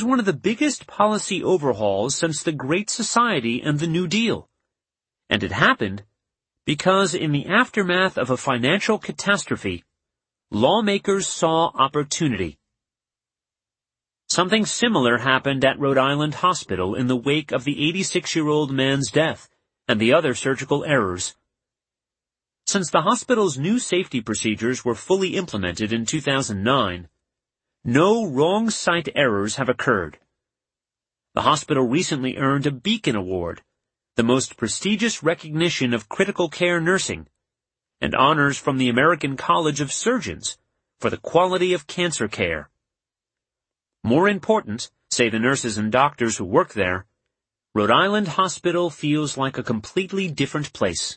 was one of the biggest policy overhauls since the Great Society and the New Deal. And it happened because in the aftermath of a financial catastrophe, lawmakers saw opportunity. Something similar happened at Rhode Island Hospital in the wake of the 86-year-old man's death and the other surgical errors. Since the hospital's new safety procedures were fully implemented in 2009, no wrong site errors have occurred. The hospital recently earned a Beacon Award, the most prestigious recognition of critical care nursing, and honors from the American College of Surgeons for the quality of cancer care. More important, say the nurses and doctors who work there, Rhode Island Hospital feels like a completely different place.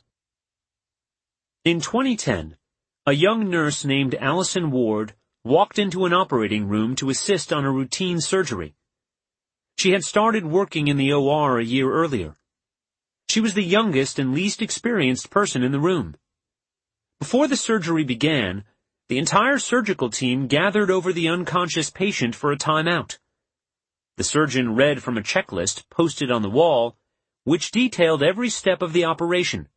In 2010, a young nurse named Allison Ward walked into an operating room to assist on a routine surgery. She had started working in the OR a year earlier. She was the youngest and least experienced person in the room. Before the surgery began, the entire surgical team gathered over the unconscious patient for a timeout. The surgeon read from a checklist posted on the wall, which detailed every step of the operation.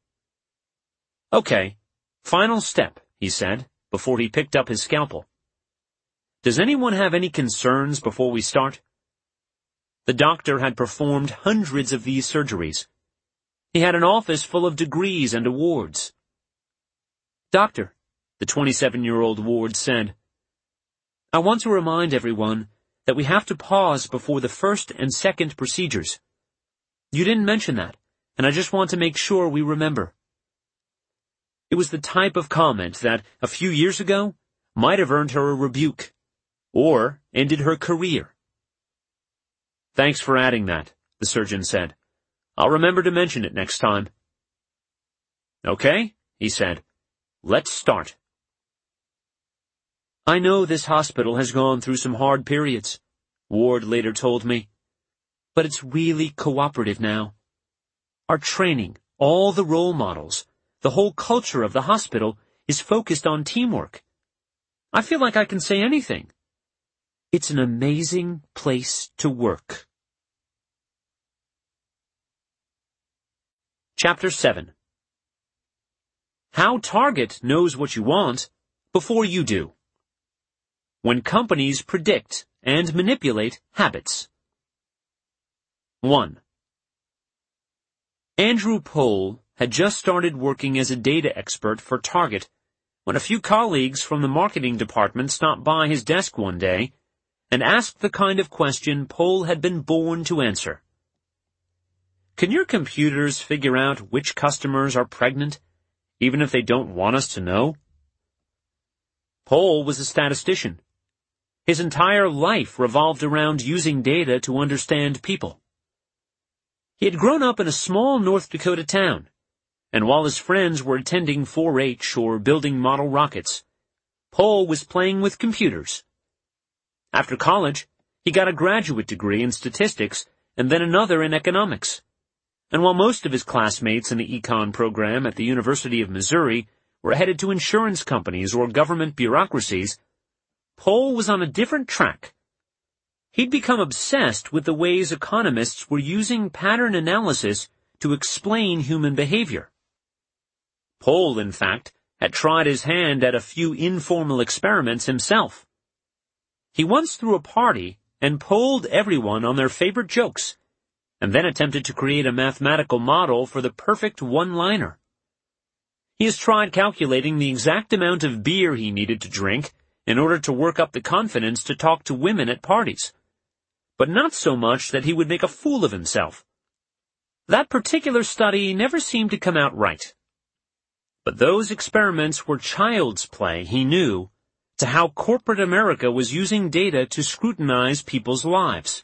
"Okay, final step," he said, before he picked up his scalpel. "Does anyone have any concerns before we start?" The doctor had performed hundreds of these surgeries. He had an office full of degrees and awards. "Doctor," the 27-year-old Ward said, "I want to remind everyone that we have to pause before the first and second procedures. You didn't mention that, and I just want to make sure we remember." It was the type of comment that, a few years ago, might have earned her a rebuke, or ended her career. "Thanks for adding that," the surgeon said. "I'll remember to mention it next time." "Okay," he said. "Let's start." "I know this hospital has gone through some hard periods," Ward later told me, "but it's really cooperative now. Our training, all the role models, the whole culture of the hospital is focused on teamwork. I feel like I can say anything. It's an amazing place to work." Chapter 7. How Target knows what you want before you do. When companies predict and manipulate habits. 1. Andrew Pohl had just started working as a data expert for Target when a few colleagues from the marketing department stopped by his desk one day and asked the kind of question Pohl had been born to answer. "Can your computers figure out which customers are pregnant, even if they don't want us to know?" Pohl was a statistician. His entire life revolved around using data to understand people. He had grown up in a small North Dakota town, and while his friends were attending 4-H or building model rockets, Pohl was playing with computers. After college, he got a graduate degree in statistics and then another in economics. And while most of his classmates in the econ program at the University of Missouri were headed to insurance companies or government bureaucracies, Pohl was on a different track. He'd become obsessed with the ways economists were using pattern analysis to explain human behavior. Pohl, in fact, had tried his hand at a few informal experiments himself. He once threw a party and polled everyone on their favorite jokes, and then attempted to create a mathematical model for the perfect one-liner. He has tried calculating the exact amount of beer he needed to drink in order to work up the confidence to talk to women at parties, but not so much that he would make a fool of himself. That particular study never seemed to come out right. But those experiments were child's play, he knew, to how corporate America was using data to scrutinize people's lives.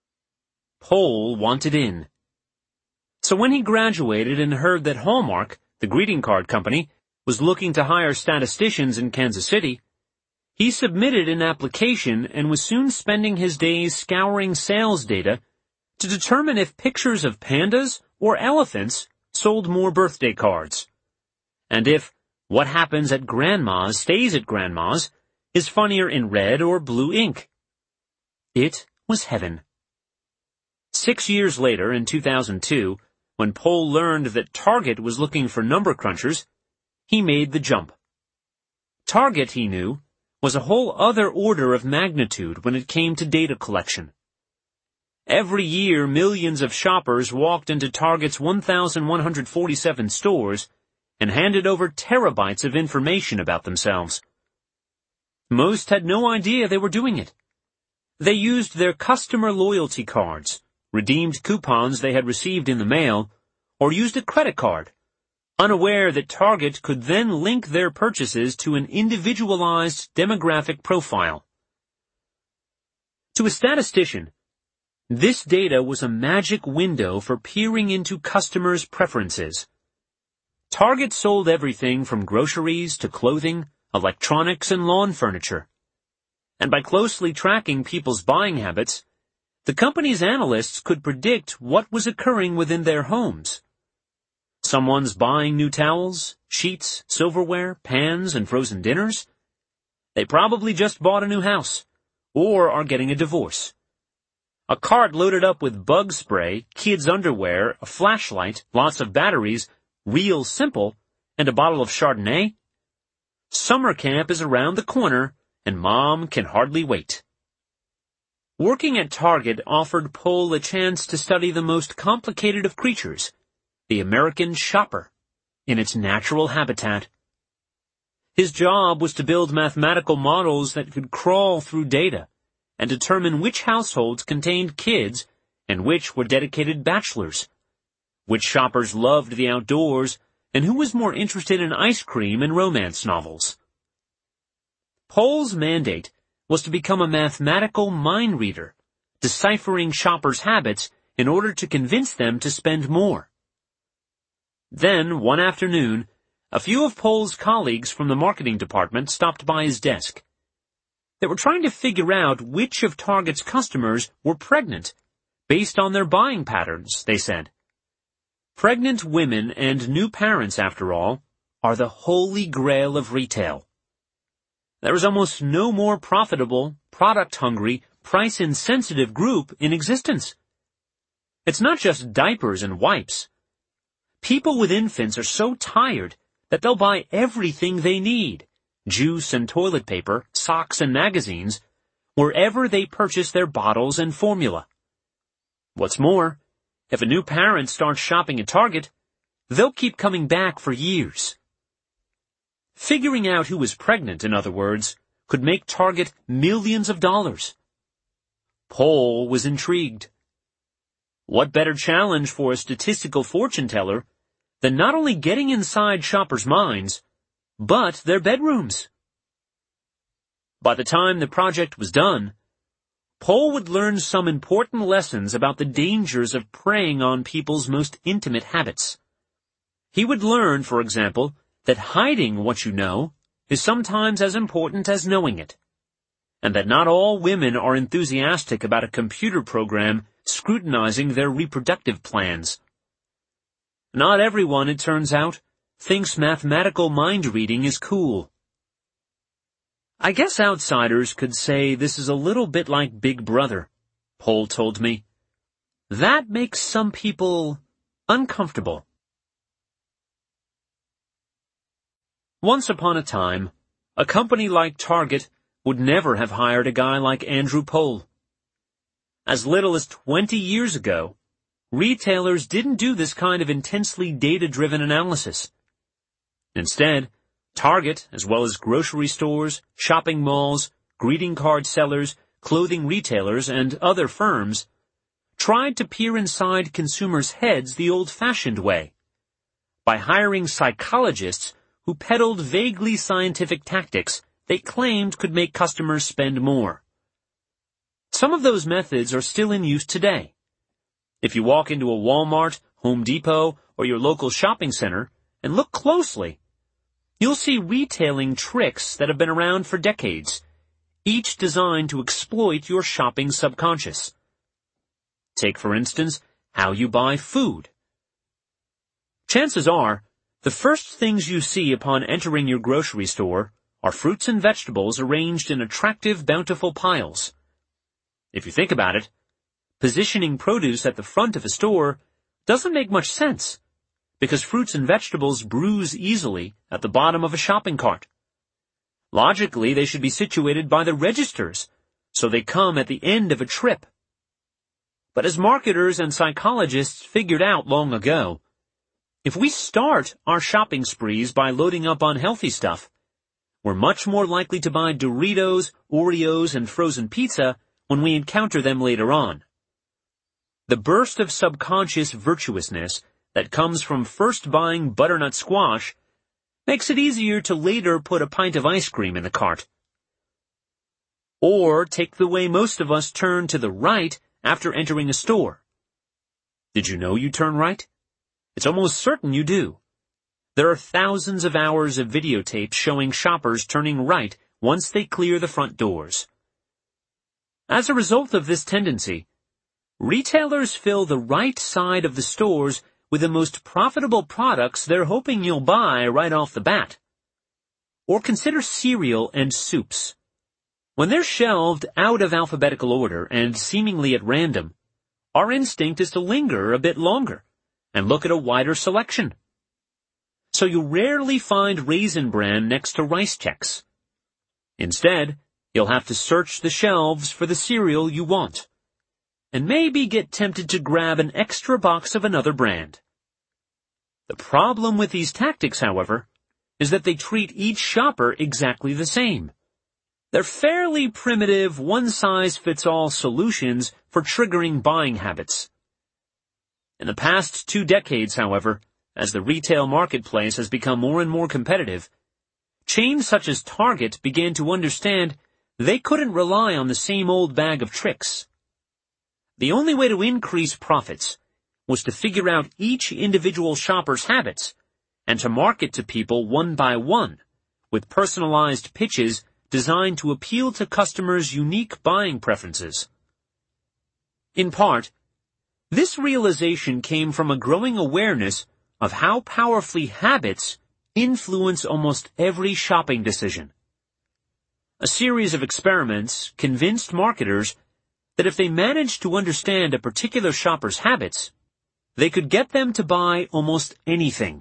Pohl wanted in. So when he graduated and heard that Hallmark, the greeting card company, was looking to hire statisticians in Kansas City, he submitted an application and was soon spending his days scouring sales data to determine if pictures of pandas or elephants sold more birthday cards, and if what happens at grandma's stays at grandma's is funnier in red or blue ink. It was heaven. 6 years later, in 2002, when Pohl learned that Target was looking for number crunchers, he made the jump. Target, he knew, was a whole other order of magnitude when it came to data collection. Every year, millions of shoppers walked into Target's 1,147 stores and handed over terabytes of information about themselves. Most had no idea they were doing it. They used their customer loyalty cards, redeemed coupons they had received in the mail, or used a credit card, unaware that Target could then link their purchases to an individualized demographic profile. To a statistician, this data was a magic window for peering into customers' preferences. Target sold everything from groceries to clothing, electronics, and lawn furniture. And by closely tracking people's buying habits, the company's analysts could predict what was occurring within their homes. Someone's buying new towels, sheets, silverware, pans, and frozen dinners. They probably just bought a new house, or are getting a divorce. A cart loaded up with bug spray, kids' underwear, a flashlight, lots of batteries, real simple, and a bottle of Chardonnay? Summer camp is around the corner, and Mom can hardly wait. Working at Target offered Pohl a chance to study the most complicated of creatures, the American shopper, in its natural habitat. His job was to build mathematical models that could crawl through data and determine which households contained kids and which were dedicated bachelors, which shoppers loved the outdoors, and who was more interested in ice cream and romance novels. Pohl's mandate was to become a mathematical mind reader, deciphering shoppers' habits in order to convince them to spend more. Then, one afternoon, a few of Pohl's colleagues from the marketing department stopped by his desk. They were trying to figure out which of Target's customers were pregnant, based on their buying patterns, they said. Pregnant women and new parents, after all, are the holy grail of retail. There is almost no more profitable, product-hungry, price-insensitive group in existence. It's not just diapers and wipes. People with infants are so tired that they'll buy everything they need, juice and toilet paper, socks and magazines, wherever they purchase their bottles and formula. What's more, if a new parent starts shopping at Target, they'll keep coming back for years. Figuring out who was pregnant, in other words, could make Target millions of dollars. Pohl was intrigued. What better challenge for a statistical fortune teller than not only getting inside shoppers' minds, but their bedrooms? By the time the project was done, Pohl would learn some important lessons about the dangers of preying on people's most intimate habits. He would learn, for example, that hiding what you know is sometimes as important as knowing it, and that not all women are enthusiastic about a computer program scrutinizing their reproductive plans. Not everyone, it turns out, thinks mathematical mind reading is cool. I guess outsiders could say this is a little bit like Big Brother, Pohl told me. That makes some people uncomfortable. Once upon a time, a company like Target would never have hired a guy like Andrew Pohl. As little as 20 years ago, retailers didn't do this kind of intensely data-driven analysis. Instead, Target, as well as grocery stores, shopping malls, greeting card sellers, clothing retailers, and other firms, tried to peer inside consumers' heads the old-fashioned way, by hiring psychologists who peddled vaguely scientific tactics they claimed could make customers spend more. Some of those methods are still in use today. If you walk into a Walmart, Home Depot, or your local shopping center and look closely, you'll see retailing tricks that have been around for decades, each designed to exploit your shopping subconscious. Take, for instance, how you buy food. Chances are, the first things you see upon entering your grocery store are fruits and vegetables arranged in attractive, bountiful piles. If you think about it, positioning produce at the front of a store doesn't make much sense, because fruits and vegetables bruise easily at the bottom of a shopping cart. Logically, they should be situated by the registers, so they come at the end of a trip. But as marketers and psychologists figured out long ago, if we start our shopping sprees by loading up on healthy stuff, we're much more likely to buy Doritos, Oreos, and frozen pizza when we encounter them later on. The burst of subconscious virtuousness that comes from first buying butternut squash makes it easier to later put a pint of ice cream in the cart. Or take the way most of us turn to the right after entering a store. Did you know you turn right? It's almost certain you do. There are thousands of hours of videotape showing shoppers turning right once they clear the front doors. As a result of this tendency, retailers fill the right side of the stores with the most profitable products they're hoping you'll buy right off the bat. Or consider cereal and soups. When they're shelved out of alphabetical order and seemingly at random, our instinct is to linger a bit longer and look at a wider selection. So you rarely find Raisin Bran next to Rice Chex. Instead, you'll have to search the shelves for the cereal you want, and maybe get tempted to grab an extra box of another brand. The problem with these tactics, however, is that they treat each shopper exactly the same. They're fairly primitive, one-size-fits-all solutions for triggering buying habits. In the past 2 decades, however, as the retail marketplace has become more and more competitive, chains such as Target began to understand they couldn't rely on the same old bag of tricks. The only way to increase profits was to figure out each individual shopper's habits and to market to people one by one with personalized pitches designed to appeal to customers' unique buying preferences. In part, this realization came from a growing awareness of how powerfully habits influence almost every shopping decision. A series of experiments convinced marketers that if they managed to understand a particular shopper's habits, they could get them to buy almost anything.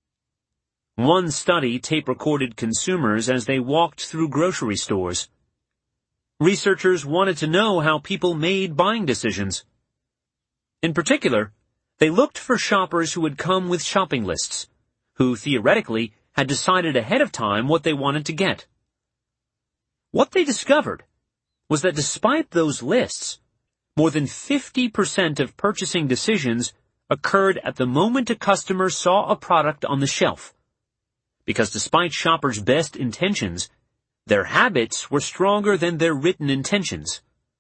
One study tape-recorded consumers as they walked through grocery stores. Researchers wanted to know how people made buying decisions. In particular, they looked for shoppers who had come with shopping lists, who theoretically had decided ahead of time what they wanted to get. What they discovered was that despite those lists, more than 50% of purchasing decisions occurred at the moment a customer saw a product on the shelf. Because despite shoppers' best intentions, their habits were stronger than their written intentions.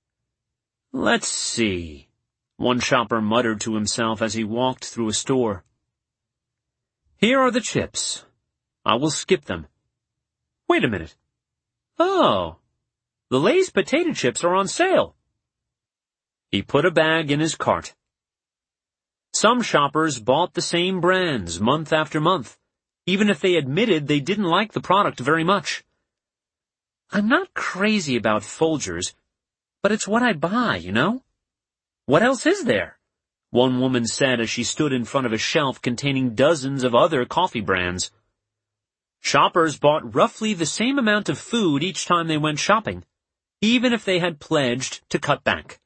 Let's see, one shopper muttered to himself as he walked through a store. Here are the chips. I will skip them. Wait a minute. Oh, the Lay's potato chips are on sale. He put a bag in his cart. Some shoppers bought the same brands month after month, even if they admitted they didn't like the product very much. I'm not crazy about Folgers, but it's what I buy, you know? What else is there? One woman said as she stood in front of a shelf containing dozens of other coffee brands. Shoppers bought roughly the same amount of food each time they went shopping, even if they had pledged to cut back.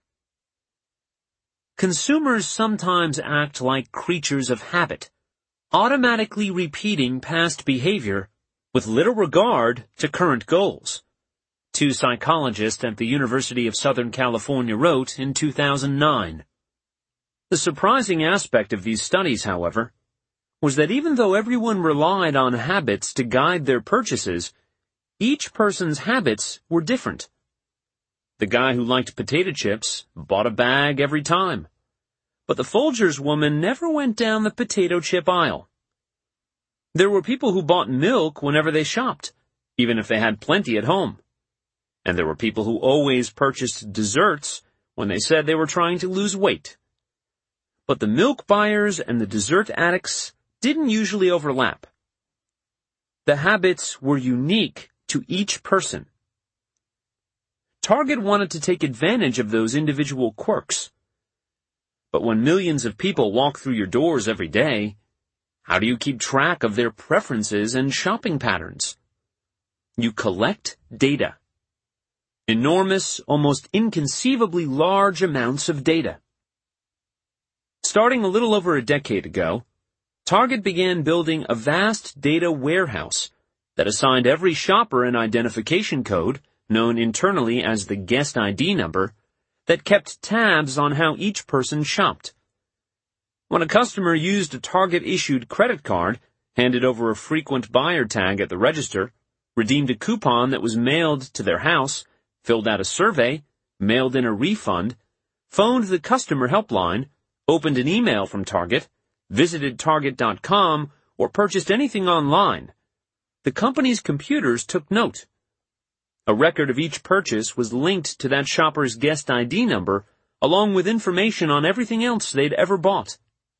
Consumers sometimes act like creatures of habit, automatically repeating past behavior with little regard to current goals. 2 psychologists at the University of Southern California wrote in 2009. The surprising aspect of these studies, however, was that even though everyone relied on habits to guide their purchases, each person's habits were different. The guy who liked potato chips bought a bag every time. But the Folgers woman never went down the potato chip aisle. There were people who bought milk whenever they shopped, even if they had plenty at home. And there were people who always purchased desserts when they said they were trying to lose weight. But the milk buyers and the dessert addicts didn't usually overlap. The habits were unique to each person. Target wanted to take advantage of those individual quirks. But when millions of people walk through your doors every day, how do you keep track of their preferences and shopping patterns? You collect data. Enormous, almost inconceivably large amounts of data. Starting a little over a decade ago, Target began building a vast data warehouse that assigned every shopper an identification code, known internally as the guest ID number, that kept tabs on how each person shopped. When a customer used a Target-issued credit card, handed over a frequent buyer tag at the register, redeemed a coupon that was mailed to their house, filled out a survey, mailed in a refund, phoned the customer helpline, opened an email from Target, visited Target.com, or purchased anything online, the company's computers took note. A record of each purchase was linked to that shopper's guest ID number, along with information on everything else they'd ever bought.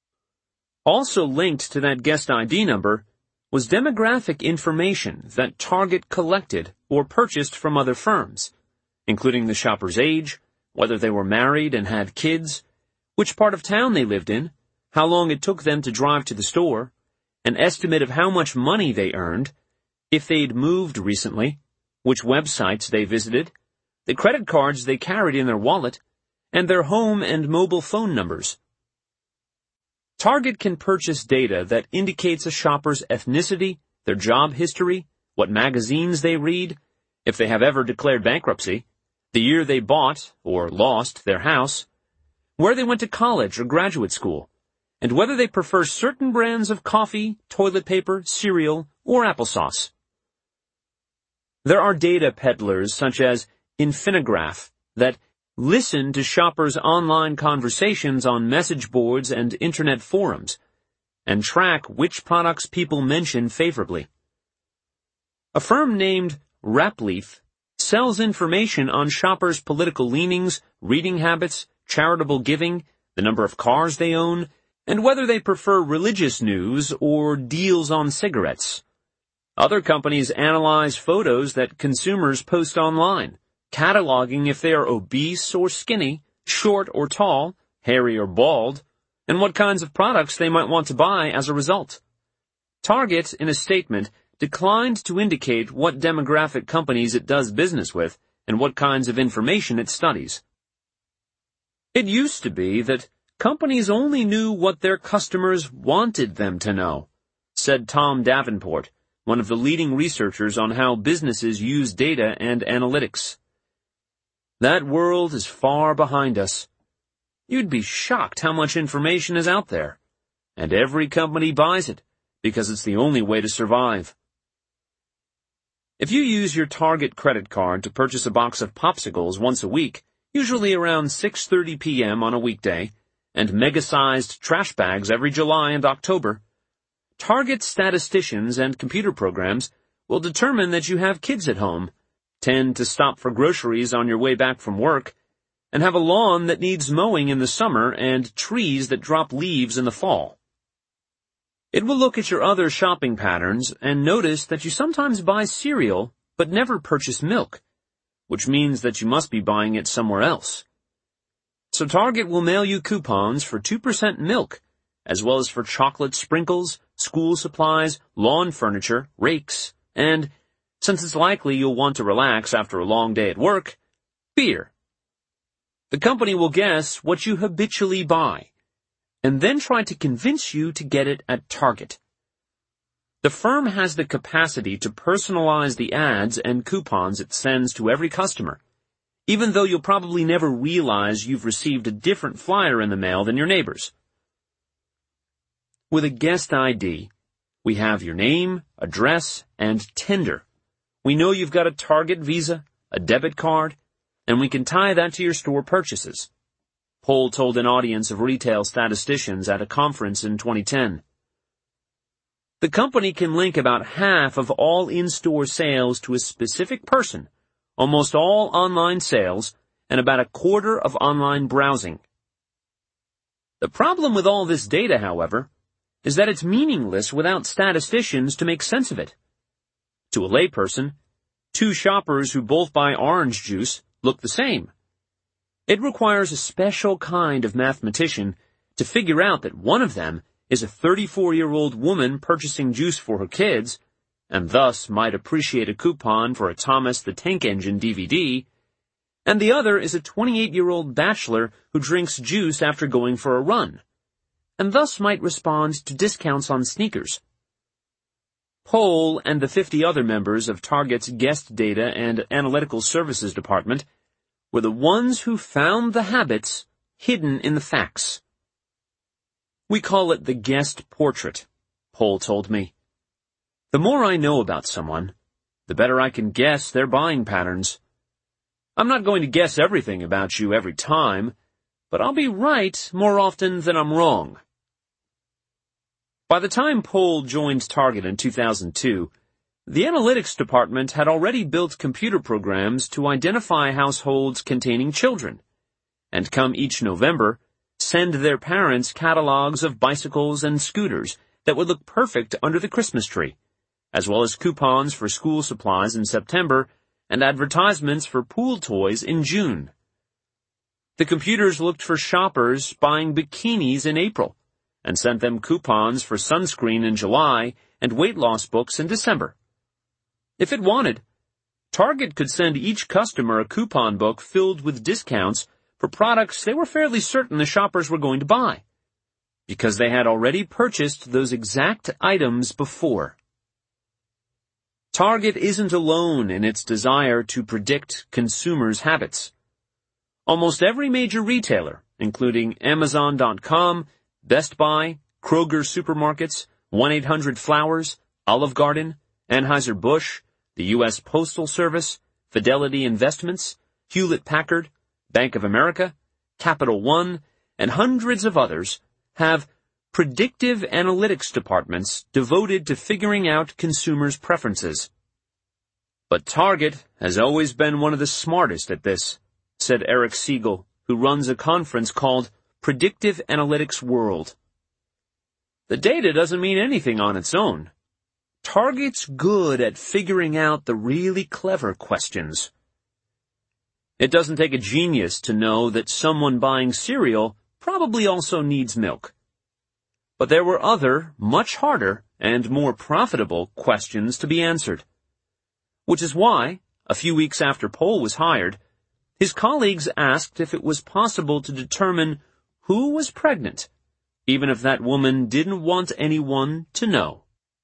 Also linked to that guest ID number was demographic information that Target collected or purchased from other firms, including the shopper's age, whether they were married and had kids, which part of town they lived in, how long it took them to drive to the store, an estimate of how much money they earned, if they'd moved recently, which websites they visited, the credit cards they carried in their wallet, and their home and mobile phone numbers. Target can purchase data that indicates a shopper's ethnicity, their job history, what magazines they read, if they have ever declared bankruptcy, the year they bought or lost their house, where they went to college or graduate school, and whether they prefer certain brands of coffee, toilet paper, cereal, or applesauce. There are data peddlers such as Infinigraph that listen to shoppers' online conversations on message boards and internet forums, and track which products people mention favorably. A firm named Rapleaf sells information on shoppers' political leanings, reading habits, charitable giving, the number of cars they own, and whether they prefer religious news or deals on cigarettes. Other companies analyze photos that consumers post online, cataloging if they are obese or skinny, short or tall, hairy or bald, and what kinds of products they might want to buy as a result. Target, in a statement, declined to indicate what demographic companies it does business with and what kinds of information it studies. It used to be that companies only knew what their customers wanted them to know, said Tom Davenport, one of the leading researchers on how businesses use data and analytics. That world is far behind us. You'd be shocked how much information is out there, and every company buys it because it's the only way to survive. If you use your Target credit card to purchase a box of popsicles once a week, usually around 6:30 p.m. on a weekday, and mega-sized trash bags every July and October, Target statisticians and computer programs will determine that you have kids at home, tend to stop for groceries on your way back from work, and have a lawn that needs mowing in the summer and trees that drop leaves in the fall. It will look at your other shopping patterns and notice that you sometimes buy cereal but never purchase milk, which means that you must be buying it somewhere else. So Target will mail you coupons for 2% milk, as well as for chocolate sprinkles, school supplies, lawn furniture, rakes, and, since it's likely you'll want to relax after a long day at work, beer. The company will guess what you habitually buy, and then try to convince you to get it at Target. The firm has the capacity to personalize the ads and coupons it sends to every customer, even though you'll probably never realize you've received a different flyer in the mail than your neighbors. With a guest ID, we have your name, address, and tender. We know you've got a Target Visa, a debit card, and we can tie that to your store purchases. Poll told an audience of retail statisticians at a conference in 2010. The company can link about half of all in-store sales to a specific person, almost all online sales, and about a quarter of online browsing. The problem with all this data, however, is that it's meaningless without statisticians to make sense of it. To a layperson, two shoppers who both buy orange juice look the same. It requires a special kind of mathematician to figure out that one of them is a 34-year-old woman purchasing juice for her kids, and thus might appreciate a coupon for a Thomas the Tank Engine DVD, and the other is a 28-year-old bachelor who drinks juice after going for a run, and thus might respond to discounts on sneakers. Pohl and the 50 other members of Target's Guest Data and Analytical Services Department were the ones who found the habits hidden in the facts. We call it the guest portrait, Pohl told me. The more I know about someone, the better I can guess their buying patterns. I'm not going to guess everything about you every time, but I'll be right more often than I'm wrong. By the time Pohl joined Target in 2002, the analytics department had already built computer programs to identify households containing children, and come each November, send their parents catalogs of bicycles and scooters that would look perfect under the Christmas tree, as well as coupons for school supplies in September and advertisements for pool toys in June. The computers looked for shoppers buying bikinis in April, and sent them coupons for sunscreen in July and weight loss books in December. If it wanted, Target could send each customer a coupon book filled with discounts for products they were fairly certain the shoppers were going to buy, because they had already purchased those exact items before. Target isn't alone in its desire to predict consumers' habits. Almost every major retailer, including Amazon.com, Best Buy, Kroger Supermarkets, 1-800-Flowers, Olive Garden, Anheuser-Busch, the U.S. Postal Service, Fidelity Investments, Hewlett-Packard, Bank of America, Capital One, and hundreds of others have predictive analytics departments devoted to figuring out consumers' preferences. But Target has always been one of the smartest at this, said Eric Siegel, who runs a conference called Predictive Analytics World. The data doesn't mean anything on its own. Target's good at figuring out the really clever questions. It doesn't take a genius to know that someone buying cereal probably also needs milk. But there were other, much harder, and more profitable questions to be answered. Which is why, a few weeks after Pohl was hired, his colleagues asked if it was possible to determine who was pregnant, even if that woman didn't want anyone to know.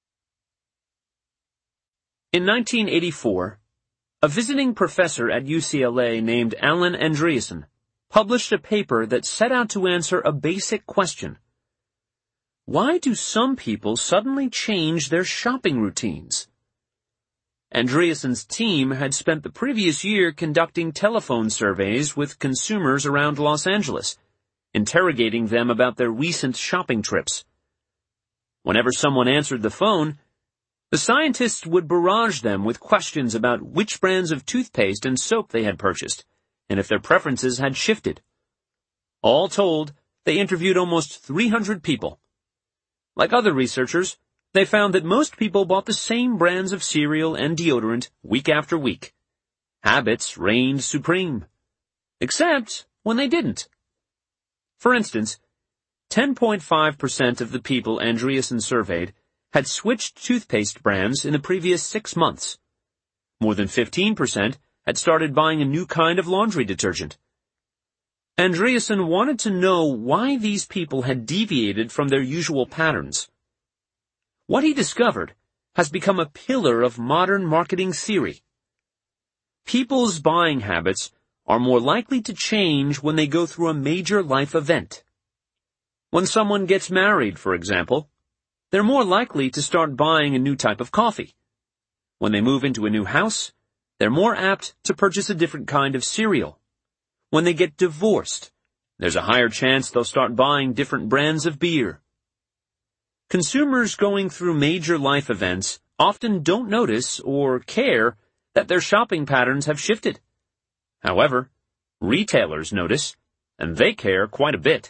In 1984, a visiting professor at UCLA named Alan Andreasen published a paper that set out to answer a basic question. Why do some people suddenly change their shopping routines? Andreasen's team had spent the previous year conducting telephone surveys with consumers around Los Angeles, interrogating them about their recent shopping trips. Whenever someone answered the phone, the scientists would barrage them with questions about which brands of toothpaste and soap they had purchased, and if their preferences had shifted. All told, they interviewed almost 300 people. Like other researchers, they found that most people bought the same brands of cereal and deodorant week after week. Habits reigned supreme. Except when they didn't. For instance, 10.5% of the people Andreasen surveyed had switched toothpaste brands in the previous 6 months. More than 15% had started buying a new kind of laundry detergent. Andreasen wanted to know why these people had deviated from their usual patterns. What he discovered has become a pillar of modern marketing theory. People's buying habits are more likely to change when they go through a major life event. When someone gets married, for example, they're more likely to start buying a new type of coffee. When they move into a new house, they're more apt to purchase a different kind of cereal. When they get divorced, there's a higher chance they'll start buying different brands of beer. Consumers going through major life events often don't notice or care that their shopping patterns have shifted. However, retailers notice, and they care quite a bit.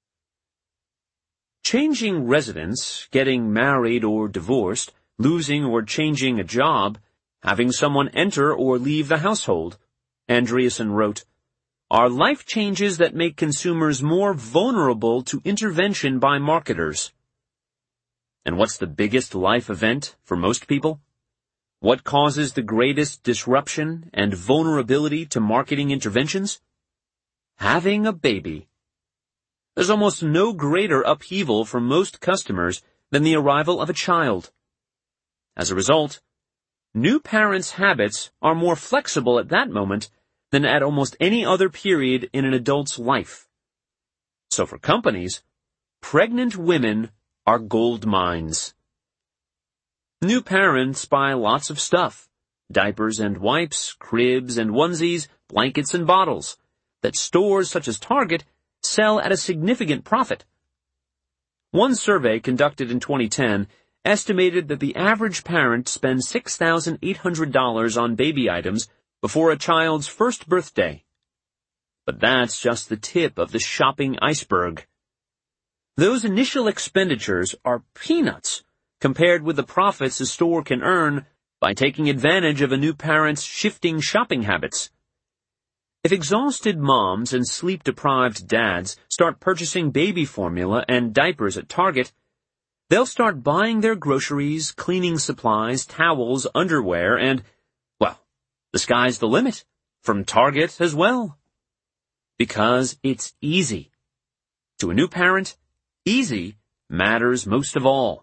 Changing residence, getting married or divorced, losing or changing a job, having someone enter or leave the household, Andreessen wrote, are life changes that make consumers more vulnerable to intervention by marketers. And what's the biggest life event for most people? What causes the greatest disruption and vulnerability to marketing interventions? Having a baby. There's almost no greater upheaval for most customers than the arrival of a child. As a result, new parents' habits are more flexible at that moment than at almost any other period in an adult's life. So for companies, pregnant women are gold mines. New parents buy lots of stuff, diapers and wipes, cribs and onesies, blankets and bottles, that stores such as Target sell at a significant profit. One survey conducted in 2010 estimated that the average parent spends $6,800 on baby items before a child's first birthday. But that's just the tip of the shopping iceberg. Those initial expenditures are peanuts compared with the profits a store can earn by taking advantage of a new parent's shifting shopping habits. If exhausted moms and sleep-deprived dads start purchasing baby formula and diapers at Target, they'll start buying their groceries, cleaning supplies, towels, underwear, and, well, the sky's the limit, from Target as well. Because it's easy. To a new parent, easy matters most of all.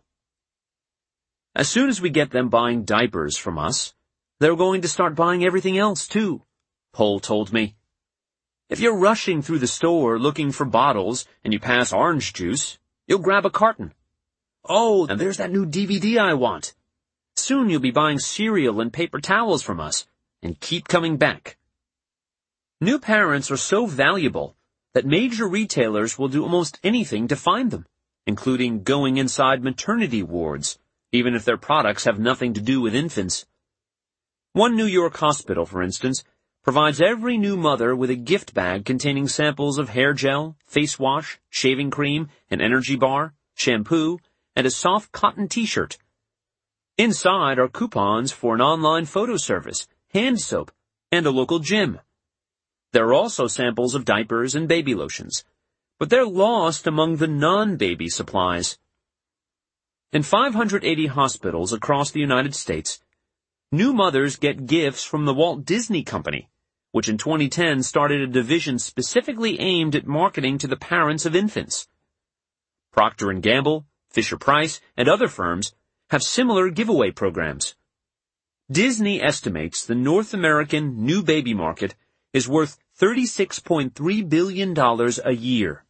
As soon as we get them buying diapers from us, they're going to start buying everything else too, Pohl told me. If you're rushing through the store looking for bottles and you pass orange juice, you'll grab a carton. Oh, and there's that new DVD I want. Soon you'll be buying cereal and paper towels from us, and keep coming back. New parents are so valuable that major retailers will do almost anything to find them, including going inside maternity wards, even if their products have nothing to do with infants. One New York hospital, for instance, provides every new mother with a gift bag containing samples of hair gel, face wash, shaving cream, an energy bar, shampoo, and a soft cotton t-shirt. Inside are coupons for an online photo service, hand soap, and a local gym. There are also samples of diapers and baby lotions, but they're lost among the non-baby supplies. In 580 hospitals across the United States, new mothers get gifts from the Walt Disney Company, which in 2010 started a division specifically aimed at marketing to the parents of infants. Procter & Gamble, Fisher-Price, and other firms have similar giveaway programs. Disney estimates the North American new baby market is worth $36.3 billion a year.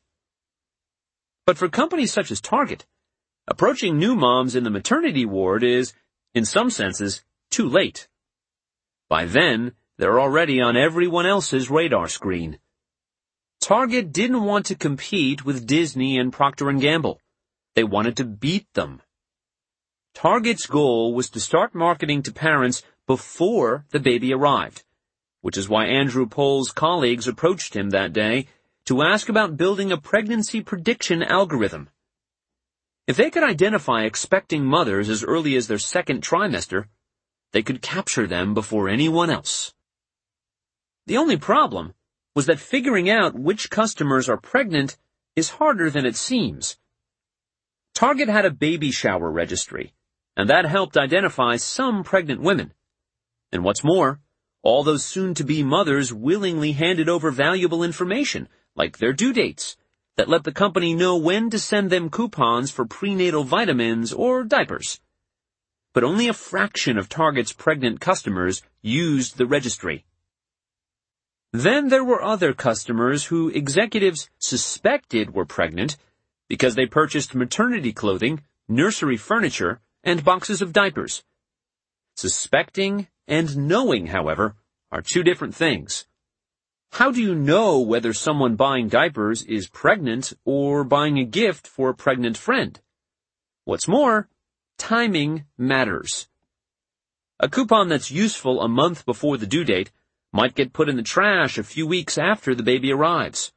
But for companies such as Target, approaching new moms in the maternity ward is, in some senses, too late. By then, they're already on everyone else's radar screen. Target didn't want to compete with Disney and Procter & Gamble. They wanted to beat them. Target's goal was to start marketing to parents before the baby arrived, which is why Andrew Pohl's colleagues approached him that day to ask about building a pregnancy prediction algorithm. If they could identify expecting mothers as early as their second trimester, they could capture them before anyone else. The only problem was that figuring out which customers are pregnant is harder than it seems. Target had a baby shower registry, and that helped identify some pregnant women. And what's more, all those soon-to-be mothers willingly handed over valuable information, like their due dates, that let the company know when to send them coupons for prenatal vitamins or diapers. But only a fraction of Target's pregnant customers used the registry. Then there were other customers who executives suspected were pregnant because they purchased maternity clothing, nursery furniture, and boxes of diapers. Suspecting and knowing, however, are two different things. How do you know whether someone buying diapers is pregnant or buying a gift for a pregnant friend? What's more, timing matters. A coupon that's useful a month before the due date might get put in the trash a few weeks after the baby arrives.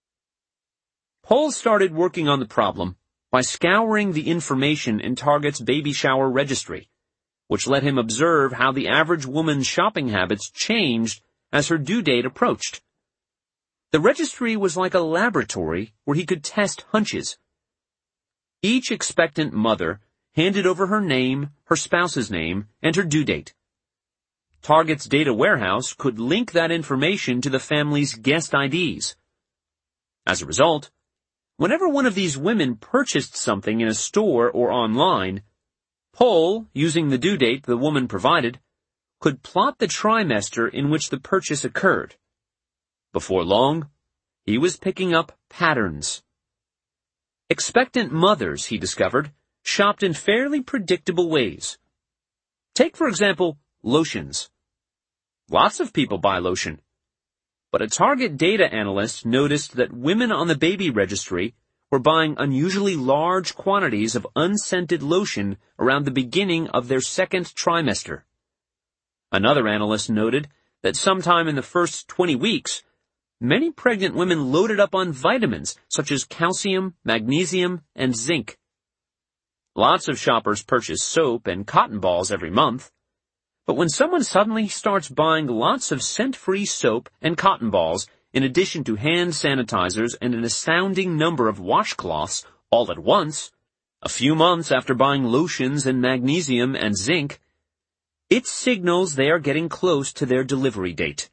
Pohl started working on the problem by scouring the information in Target's baby shower registry, which let him observe how the average woman's shopping habits changed as her due date approached. The registry was like a laboratory where he could test hunches. Each expectant mother handed over her name, her spouse's name, and her due date. Target's data warehouse could link that information to the family's guest IDs. As a result, whenever one of these women purchased something in a store or online, Pohl, using the due date the woman provided, could plot the trimester in which the purchase occurred. Before long, he was picking up patterns. Expectant mothers, he discovered, shopped in fairly predictable ways. Take, for example, lotions. Lots of people buy lotion. But a Target data analyst noticed that women on the baby registry were buying unusually large quantities of unscented lotion around the beginning of their second trimester. Another analyst noted that sometime in the first 20 weeks, many pregnant women loaded up on vitamins such as calcium, magnesium, and zinc. Lots of shoppers purchase soap and cotton balls every month. But when someone suddenly starts buying lots of scent-free soap and cotton balls, in addition to hand sanitizers and an astounding number of washcloths all at once, a few months after buying lotions and magnesium and zinc, it signals they are getting close to their delivery date.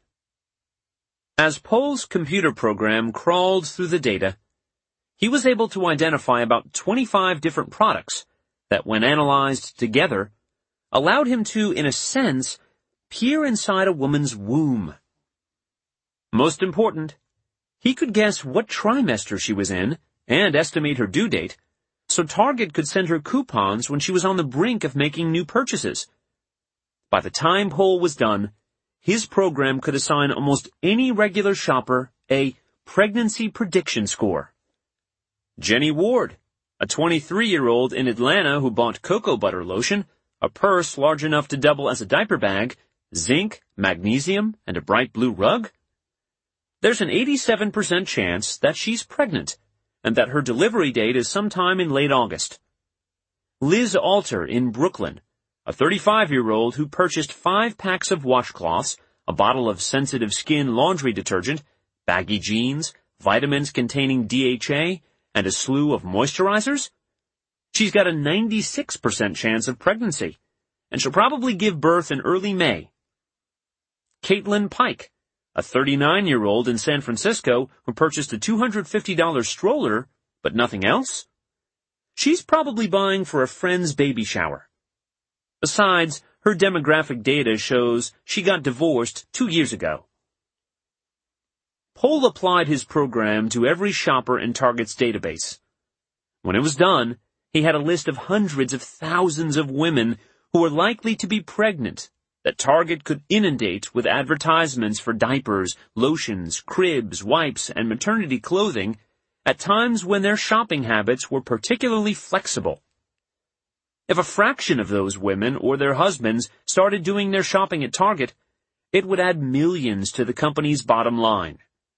As Pohl's computer program crawled through the data, he was able to identify about 25 different products that, when analyzed together, allowed him to, in a sense, peer inside a woman's womb. Most important, he could guess what trimester she was in and estimate her due date, so Target could send her coupons when she was on the brink of making new purchases. By the time Pohl was done, his program could assign almost any regular shopper a pregnancy prediction score. Jenny Ward, a 23-year-old in Atlanta who bought cocoa butter lotion, a purse large enough to double as a diaper bag, zinc, magnesium, and a bright blue rug? There's an 87% chance that she's pregnant, and that her delivery date is sometime in late August. Liz Alter in Brooklyn, a 35-year-old who purchased 5 packs of washcloths, a bottle of sensitive skin laundry detergent, baggy jeans, vitamins containing DHA, and a slew of moisturizers? She's got a 96% chance of pregnancy, and she'll probably give birth in early May. Caitlin Pike, a 39-year-old in San Francisco who purchased a $250 stroller, but nothing else? She's probably buying for a friend's baby shower. Besides, her demographic data shows she got divorced 2 years ago. Pohl applied his program to every shopper in Target's database. When it was done, he had a list of hundreds of thousands of women who were likely to be pregnant that Target could inundate with advertisements for diapers, lotions, cribs, wipes, and maternity clothing at times when their shopping habits were particularly flexible. If a fraction of those women or their husbands started doing their shopping at Target, it would add millions to the company's bottom line.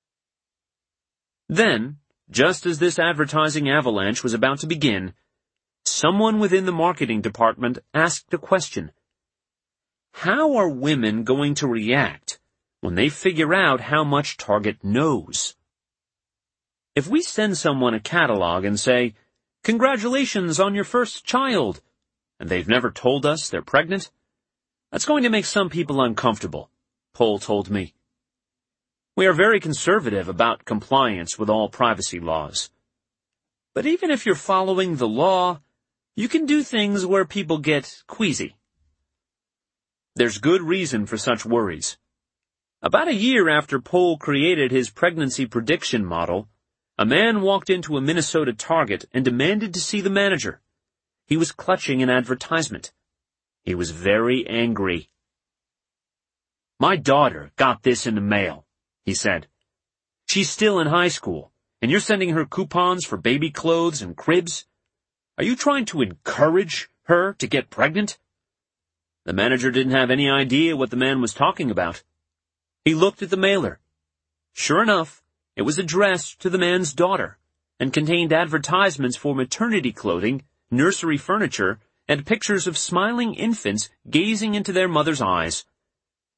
Then, just as this advertising avalanche was about to begin, someone within the marketing department asked a question. How are women going to react when they figure out how much Target knows? If we send someone a catalog and say, "Congratulations on your first child," and they've never told us they're pregnant, that's going to make some people uncomfortable, Pohl told me. We are very conservative about compliance with all privacy laws. But even if you're following the law, you can do things where people get queasy. There's good reason for such worries. About a year after Pohl created his pregnancy prediction model, a man walked into a Minnesota Target and demanded to see the manager. He was clutching an advertisement. He was very angry. "My daughter got this in the mail," he said. "She's still in high school, and you're sending her coupons for baby clothes and cribs? Are you trying to encourage her to get pregnant?" The manager didn't have any idea what the man was talking about. He looked at the mailer. Sure enough, it was addressed to the man's daughter and contained advertisements for maternity clothing, nursery furniture, and pictures of smiling infants gazing into their mother's eyes.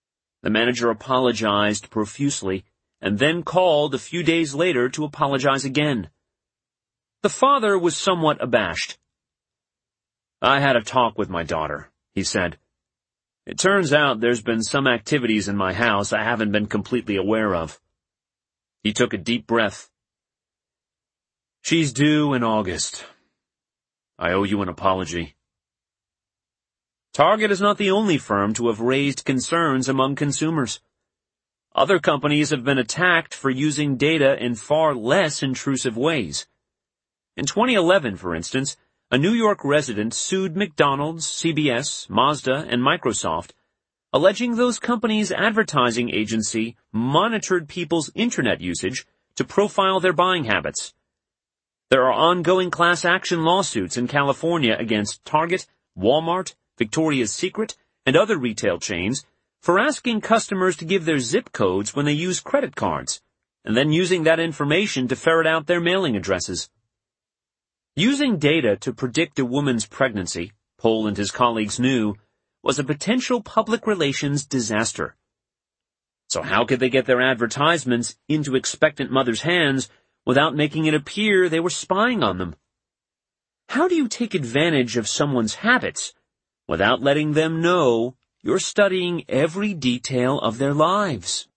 The manager apologized profusely, and then called a few days later to apologize again. The father was somewhat abashed. "I had a talk with my daughter," he said. "It turns out there's been some activities in my house I haven't been completely aware of." He took a deep breath. "She's due in August. I owe you an apology." Target is not the only firm to have raised concerns among consumers. Other companies have been attacked for using data in far less intrusive ways. In 2011, for instance, a New York resident sued McDonald's, CBS, Mazda, and Microsoft, alleging those companies' advertising agency monitored people's internet usage to profile their buying habits. There are ongoing class action lawsuits in California against Target, Walmart, Victoria's Secret, and other retail chains for asking customers to give their zip codes when they use credit cards, and then using that information to ferret out their mailing addresses. Using data to predict a woman's pregnancy, Pohl and his colleagues knew, was a potential public relations disaster. So how could they get their advertisements into expectant mothers' hands without making it appear they were spying on them? How do you take advantage of someone's habits without letting them know you're studying every detail of their lives?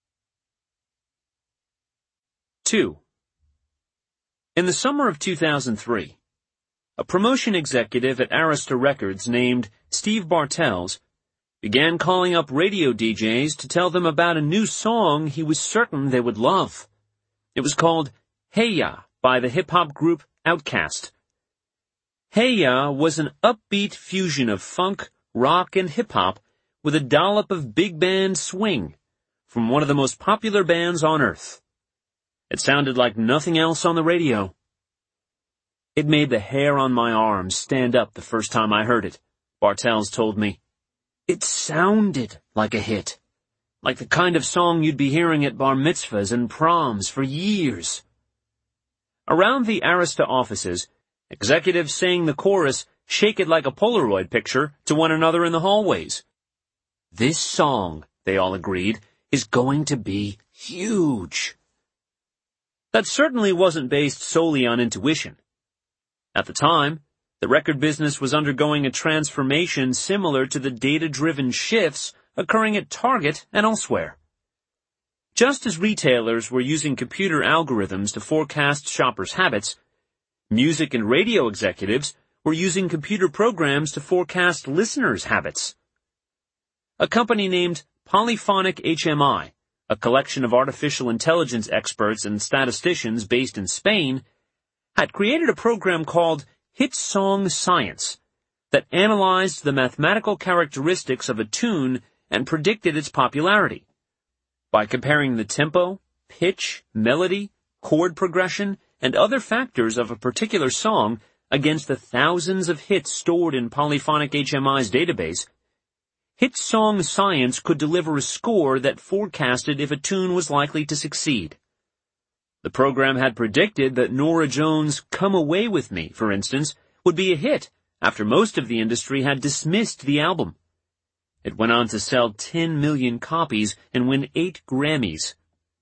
2. In the summer of 2003, a promotion executive at Arista Records named Steve Bartels began calling up radio DJs to tell them about a new song he was certain they would love. It was called Hey Ya by the hip-hop group Outkast. Hey Ya was an upbeat fusion of funk, rock, and hip-hop with a dollop of big band swing from one of the most popular bands on earth. It sounded like nothing else on the radio. It made the hair on my arms stand up the first time I heard it, Bartels told me. It sounded like a hit, like the kind of song you'd be hearing at bar mitzvahs and proms for years. Around the Arista offices, executives sang the chorus, "Shake It Like a Polaroid Picture," to one another in the hallways. This song, they all agreed, is going to be huge. That certainly wasn't based solely on intuition. At the time, the record business was undergoing a transformation similar to the data-driven shifts occurring at Target and elsewhere. Just as retailers were using computer algorithms to forecast shoppers' habits, music and radio executives were using computer programs to forecast listeners' habits. A company named Polyphonic HMI, a collection of artificial intelligence experts and statisticians based in Spain, had created a program called Hit Song Science that analyzed the mathematical characteristics of a tune and predicted its popularity. By comparing the tempo, pitch, melody, chord progression, and other factors of a particular song against the thousands of hits stored in Polyphonic HMI's database, Hit Song Science could deliver a score that forecasted if a tune was likely to succeed. The program had predicted that Norah Jones' Come Away With Me, for instance, would be a hit after most of the industry had dismissed the album. It went on to sell 10 million copies and win 8 Grammys.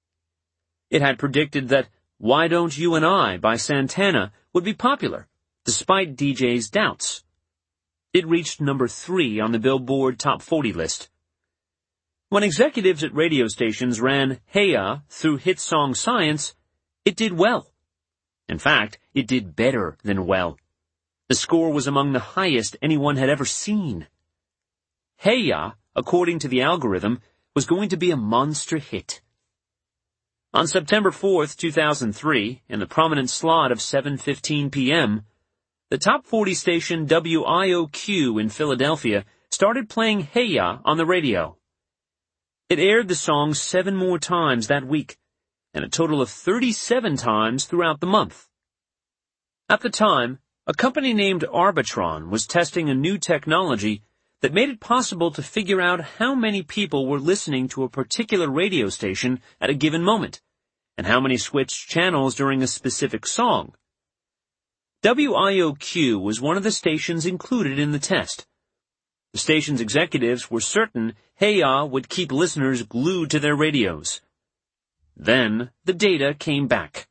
It had predicted that Why Don't You and I by Santana would be popular, despite DJ's doubts. It reached number 3 on the Billboard Top 40 list. When executives at radio stations ran Hey Ya through Hit Song Science, it did well. In fact, it did better than well. The score was among the highest anyone had ever seen. Hey Ya, according to the algorithm, was going to be a monster hit. On September 4th, 2003, in the prominent slot of 7:15 p.m., the top 40 station WIOQ in Philadelphia started playing Hey Ya on the radio. It aired the song 7 more times that week, and a total of 37 times throughout the month. At the time, a company named Arbitron was testing a new technology that made it possible to figure out how many people were listening to a particular radio station at a given moment, and how many switched channels during a specific song. WIOQ was one of the stations included in the test. The station's executives were certain Hey Ya would keep listeners glued to their radios. Then the data came back.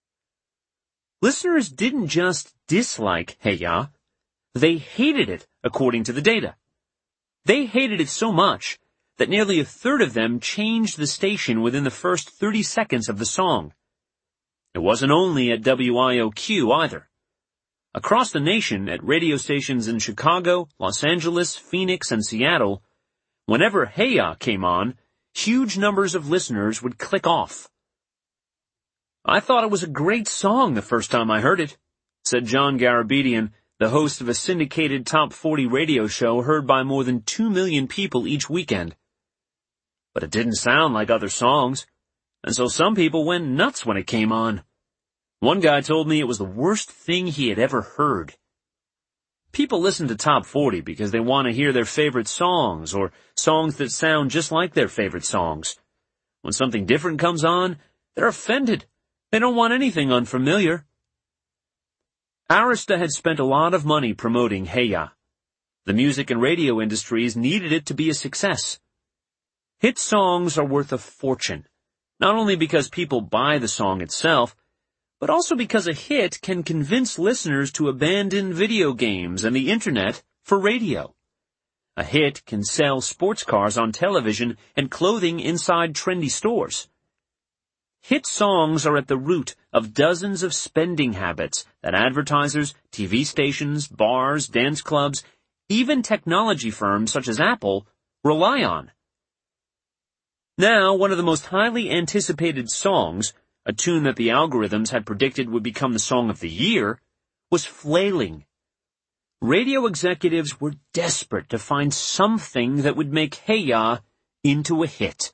Listeners didn't just dislike Hey Ya, they hated it, according to the data. They hated it so much that nearly a third of them changed the station within the first 30 seconds of the song. It wasn't only at WIOQ either. Across the nation, at radio stations in Chicago, Los Angeles, Phoenix, and Seattle, whenever Hey Ya came on, huge numbers of listeners would click off. "I thought it was a great song the first time I heard it," said John Garabedian, the host of a syndicated Top 40 radio show heard by more than 2 million people each weekend. "But it didn't sound like other songs, and so some people went nuts when it came on. One guy told me it was the worst thing he had ever heard." People listen to Top 40 because they want to hear their favorite songs or songs that sound just like their favorite songs. When something different comes on, they're offended. They don't want anything unfamiliar. Arista had spent a lot of money promoting Hey Ya. The music and radio industries needed it to be a success. Hit songs are worth a fortune, not only because people buy the song itself, but also because a hit can convince listeners to abandon video games and the internet for radio. A hit can sell sports cars on television and clothing inside trendy stores. Hit songs are at the root of dozens of spending habits that advertisers, TV stations, bars, dance clubs, even technology firms such as Apple rely on. Now, one of the most highly anticipated songs, a tune that the algorithms had predicted would become the song of the year, was Flailing. Radio executives were desperate to find something that would make Hey Ya into a hit.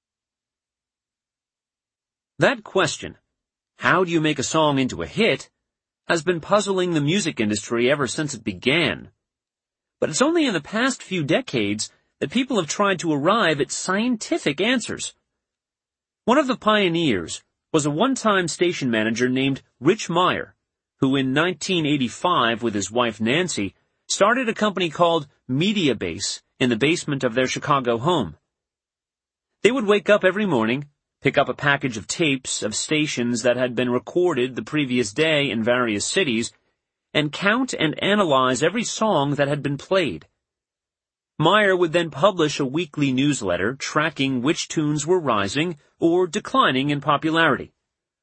That question, how do you make a song into a hit, has been puzzling the music industry ever since it began. But it's only in the past few decades that people have tried to arrive at scientific answers. One of the pioneers was a one-time station manager named Rich Meyer, who in 1985 with his wife Nancy started a company called Mediabase in the basement of their Chicago home. They would wake up every morning, pick up a package of tapes of stations that had been recorded the previous day in various cities, and count and analyze every song that had been played. Meyer would then publish a weekly newsletter tracking which tunes were rising or declining in popularity.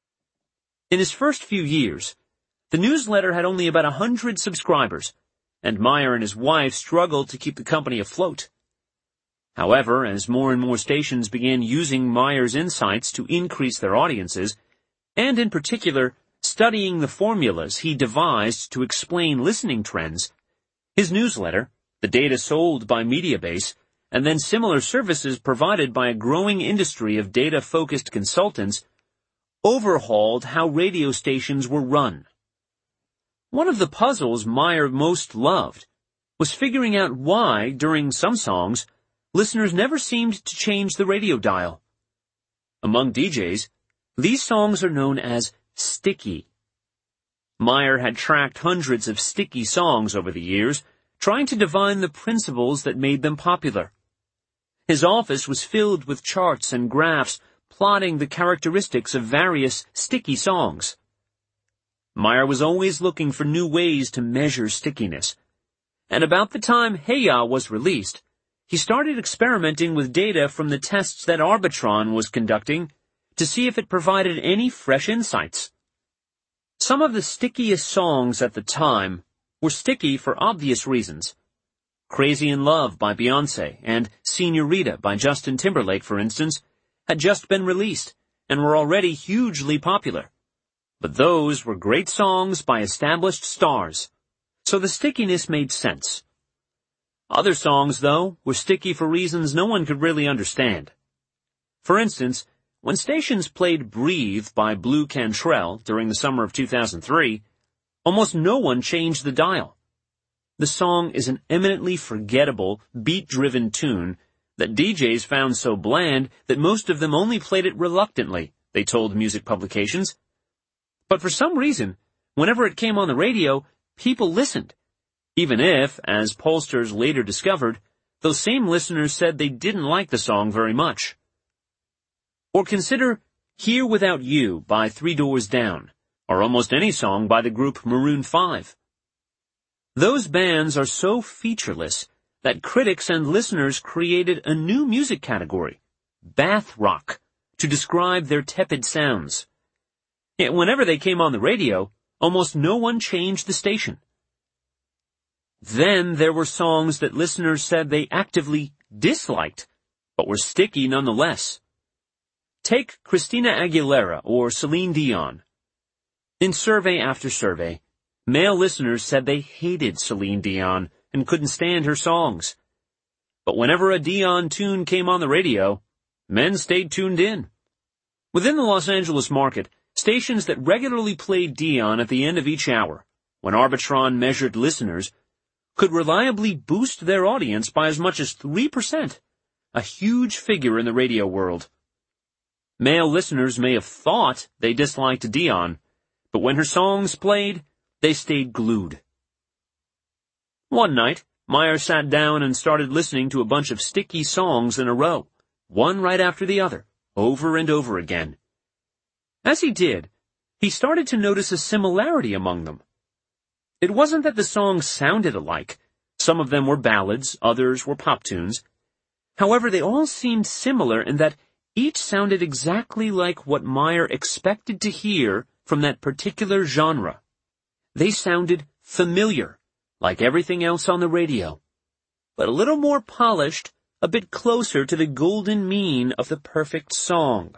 In his first few years, the newsletter had only about 100 subscribers, and Meyer and his wife struggled to keep the company afloat. However, as more and more stations began using Meyer's insights to increase their audiences, and in particular, studying the formulas he devised to explain listening trends, his newsletter, the data sold by Mediabase, and then similar services provided by a growing industry of data-focused consultants, overhauled how radio stations were run. One of the puzzles Meyer most loved was figuring out why, during some songs, listeners never seemed to change the radio dial. Among DJs, these songs are known as sticky. Meyer had tracked hundreds of sticky songs over the years, trying to divine the principles that made them popular. His office was filled with charts and graphs plotting the characteristics of various sticky songs. Meyer was always looking for new ways to measure stickiness, and about the time Hey Ya was released, he started experimenting with data from the tests that Arbitron was conducting to see if it provided any fresh insights. Some of the stickiest songs at the time were sticky for obvious reasons. Crazy in Love by Beyoncé and Señorita by Justin Timberlake, for instance, had just been released and were already hugely popular. But those were great songs by established stars, so the stickiness made sense. Other songs, though, were sticky for reasons no one could really understand. For instance, when stations played Breathe by Blue Cantrell during the summer of 2003, almost no one changed the dial. The song is an eminently forgettable, beat-driven tune that DJs found so bland that most of them only played it reluctantly, they told music publications. But for some reason, whenever it came on the radio, people listened. even if, as pollsters later discovered, those same listeners said they didn't like the song very much. Or consider Here Without You by Three Doors Down, or almost any song by the group Maroon 5. Those bands are so featureless that critics and listeners created a new music category, bath rock, to describe their tepid sounds. Yet whenever they came on the radio, almost no one changed the station. Then there were songs that listeners said they actively disliked, but were sticky nonetheless. Take Christina Aguilera or Celine Dion. In survey after survey, male listeners said they hated Celine Dion and couldn't stand her songs. But whenever a Dion tune came on the radio, men stayed tuned in. Within the Los Angeles market, stations that regularly played Dion at the end of each hour, when Arbitron measured listeners, could reliably boost their audience by as much as 3%, a huge figure in the radio world. Male listeners may have thought they disliked Dion, but when her songs played, they stayed glued. One night, Meyer sat down and started listening to a bunch of sticky songs in a row, one right after the other, over and over again. As he did, he started to notice a similarity among them. It wasn't that the songs sounded alike. Some of them were ballads, others were pop tunes. However, they all seemed similar in that each sounded exactly like what Meyer expected to hear from that particular genre. They sounded familiar, like everything else on the radio, but a little more polished, a bit closer to the golden mean of the perfect song.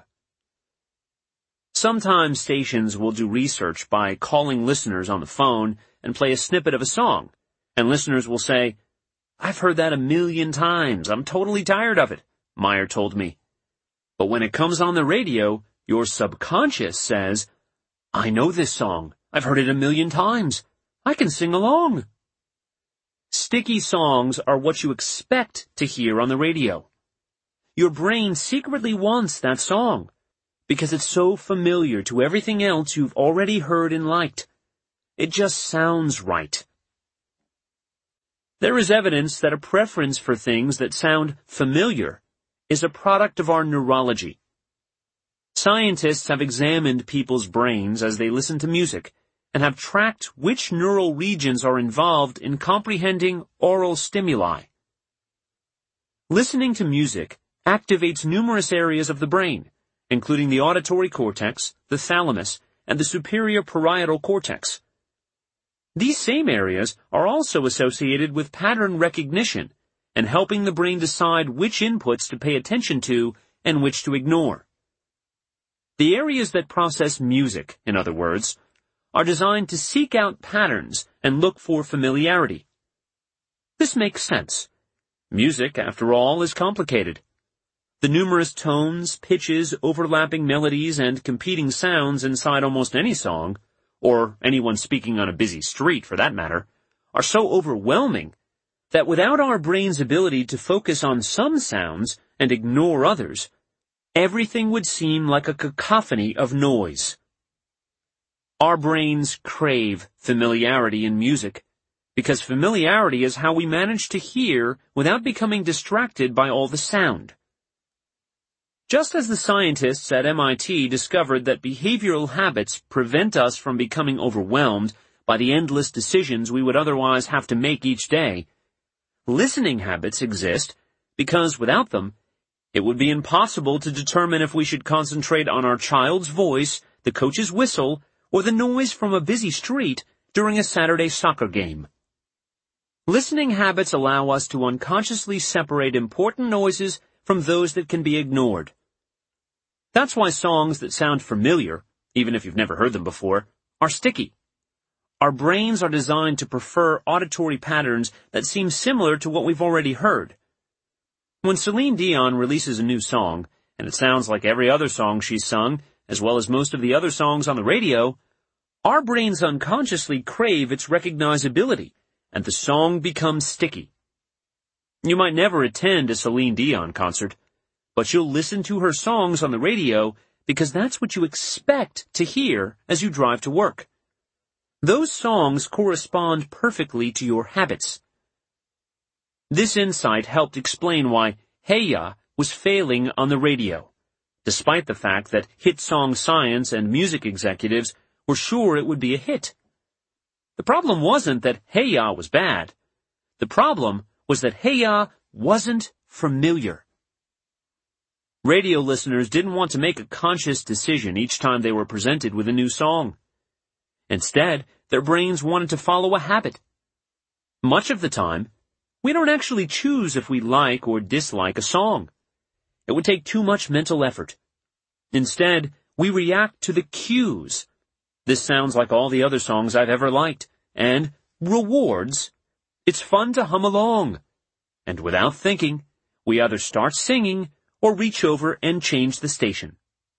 Sometimes stations will do research by calling listeners on the phone and play a snippet of a song, and listeners will say, "I've heard that 1,000,000 times. I'm totally tired of it," Meyer told me. But when it comes on the radio, your subconscious says, "I know this song. I've heard it 1,000,000 times. I can sing along." Sticky songs are what you expect to hear on the radio. Your brain secretly wants that song, because it's so familiar to everything else you've already heard and liked. It just sounds right. There is evidence that a preference for things that sound familiar is a product of our neurology. Scientists have examined people's brains as they listen to music and have tracked which neural regions are involved in comprehending oral stimuli. Listening to music activates numerous areas of the brain, including the auditory cortex, the thalamus, and the superior parietal cortex. These same areas are also associated with pattern recognition and helping the brain decide which inputs to pay attention to and which to ignore. The areas that process music, in other words, are designed to seek out patterns and look for familiarity. This makes sense. Music, after all, is complicated. The numerous tones, pitches, overlapping melodies, and competing sounds inside almost any song, or anyone speaking on a busy street for that matter, are so overwhelming that without our brain's ability to focus on some sounds and ignore others, everything would seem like a cacophony of noise. Our brains crave familiarity in music, because familiarity is how we manage to hear without becoming distracted by all the sound. Just as the scientists at MIT discovered that behavioral habits prevent us from becoming overwhelmed by the endless decisions we would otherwise have to make each day, listening habits exist because without them, it would be impossible to determine if we should concentrate on our child's voice, the coach's whistle, or the noise from a busy street during a Saturday soccer game. Listening habits allow us to unconsciously separate important noises from those that can be ignored. That's why songs that sound familiar, even if you've never heard them before, are sticky. Our brains are designed to prefer auditory patterns that seem similar to what we've already heard. When Celine Dion releases a new song, and it sounds like every other song she's sung, as well as most of the other songs on the radio, our brains unconsciously crave its recognizability, and the song becomes sticky. You might never attend a Celine Dion concert, but you'll listen to her songs on the radio because that's what you expect to hear as you drive to work. Those songs correspond perfectly to your habits. This insight helped explain why Hey Ya was failing on the radio, despite the fact that hit song science and music executives were sure it would be a hit. The problem wasn't that Hey Ya was bad. The problem was that Hey Ya wasn't familiar. Radio listeners didn't want to make a conscious decision each time they were presented with a new song. Instead, their brains wanted to follow a habit. Much of the time, we don't actually choose if we like or dislike a song. It would take too much mental effort. Instead, we react to the cues. This sounds like all the other songs I've ever liked. And rewards. It's fun to hum along. And without thinking, we either start singing or reach over and change the station.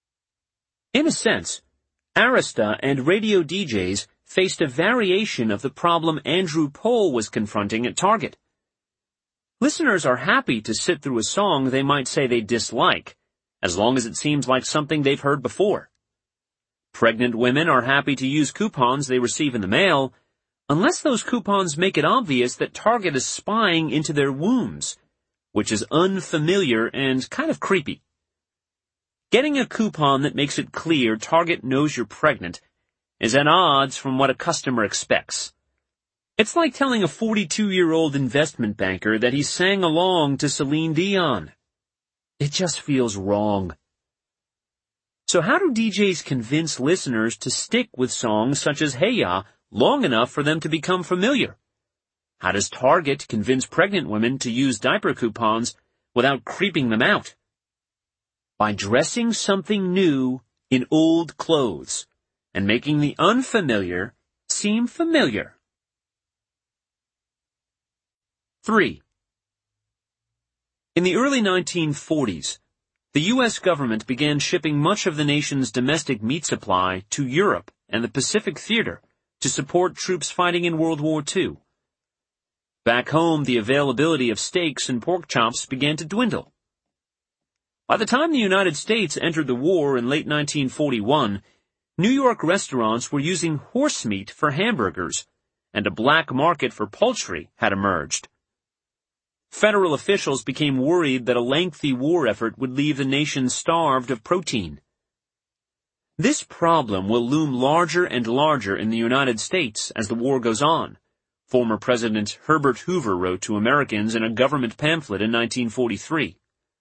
In a sense, Arista and radio DJs faced a variation of the problem Andrew Pohl was confronting at Target. Listeners are happy to sit through a song they might say they dislike, as long as it seems like something they've heard before. Pregnant women are happy to use coupons they receive in the mail, unless those coupons make it obvious that Target is spying into their wombs, which is unfamiliar and kind of creepy. Getting a coupon that makes it clear Target knows you're pregnant is at odds from what a customer expects. It's like telling a 42-year-old investment banker that he sang along to Celine Dion. It just feels wrong. So how do DJs convince listeners to stick with songs such as Hey Ya long enough for them to become familiar? How does Target convince pregnant women to use diaper coupons without creeping them out? By dressing something new in old clothes and making the unfamiliar seem familiar. 3. In the early 1940s, the U.S. government began shipping much of the nation's domestic meat supply to Europe and the Pacific Theater to support troops fighting in World War II. Back home, the availability of steaks and pork chops began to dwindle. By the time the United States entered the war in late 1941, New York restaurants were using horse meat for hamburgers, and a black market for poultry had emerged. Federal officials became worried that a lengthy war effort would leave the nation starved of protein. This problem will loom larger and larger in the United States as the war goes on, former President Herbert Hoover wrote to Americans in a government pamphlet in 1943.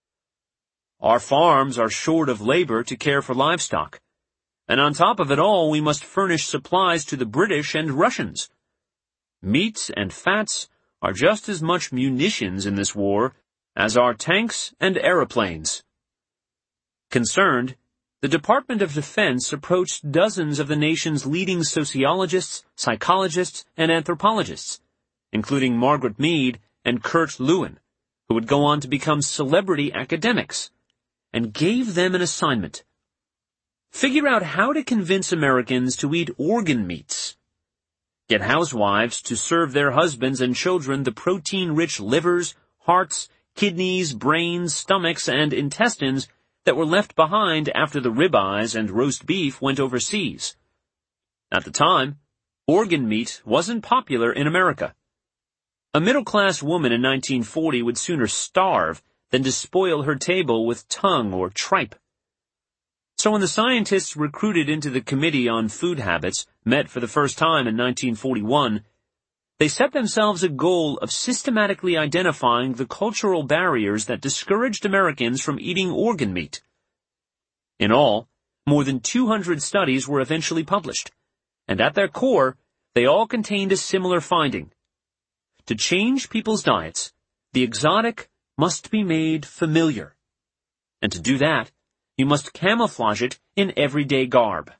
Our farms are short of labor to care for livestock, and on top of it all, we must furnish supplies to the British and Russians. Meats and fats are just as much munitions in this war as are tanks and aeroplanes. Concerned, the Department of Defense approached dozens of the nation's leading sociologists, psychologists, and anthropologists, including Margaret Mead and Kurt Lewin, who would go on to become celebrity academics, and gave them an assignment. Figure out how to convince Americans to eat organ meats. Get housewives to serve their husbands and children the protein-rich livers, hearts, kidneys, brains, stomachs, and intestines that were left behind after the ribeyes and roast beef went overseas. At the time, organ meat wasn't popular in America. A middle-class woman in 1940 would sooner starve than despoil her table with tongue or tripe. So when the scientists recruited into the Committee on Food Habits met for the first time in 1941, they set themselves a goal of systematically identifying the cultural barriers that discouraged Americans from eating organ meat. In all, more than 200 studies were eventually published, and at their core, they all contained a similar finding. To change people's diets, the exotic must be made familiar. And to do that, you must camouflage it in everyday garb.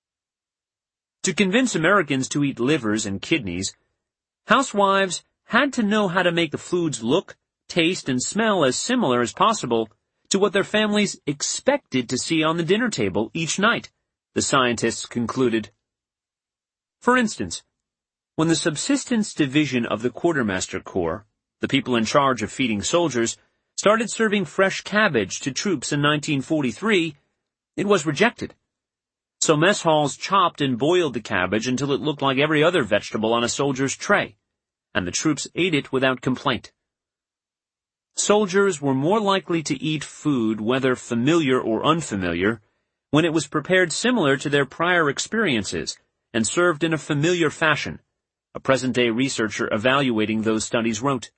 To convince Americans to eat livers and kidneys, housewives had to know how to make the foods look, taste, and smell as similar as possible to what their families expected to see on the dinner table each night, the scientists concluded. For instance, when the Subsistence Division of the Quartermaster Corps, the people in charge of feeding soldiers, started serving fresh cabbage to troops in 1943, it was rejected. So mess halls chopped and boiled the cabbage until it looked like every other vegetable on a soldier's tray, and the troops ate it without complaint. Soldiers were more likely to eat food, whether familiar or unfamiliar, when it was prepared similar to their prior experiences and served in a familiar fashion, a present-day researcher evaluating those studies wrote.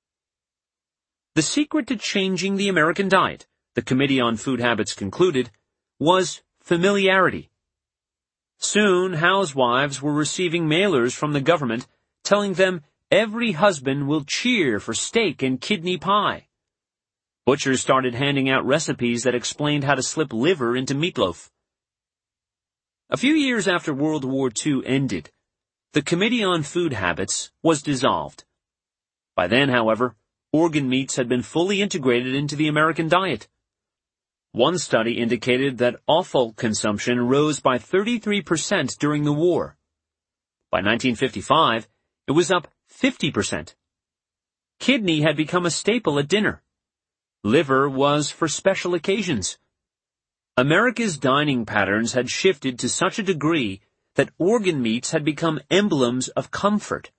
The secret to changing the American diet, the Committee on Food Habits concluded, was familiarity. Soon, housewives were receiving mailers from the government telling them every husband will cheer for steak and kidney pie. Butchers started handing out recipes that explained how to slip liver into meatloaf. A few years after World War II ended, the Committee on Food Habits was dissolved. By then, however, organ meats had been fully integrated into the American diet. One study indicated that offal consumption rose by 33% during the war. By 1955, it was up 50%. Kidney had become a staple at dinner. Liver was for special occasions. America's dining patterns had shifted to such a degree that organ meats had become emblems of comfort.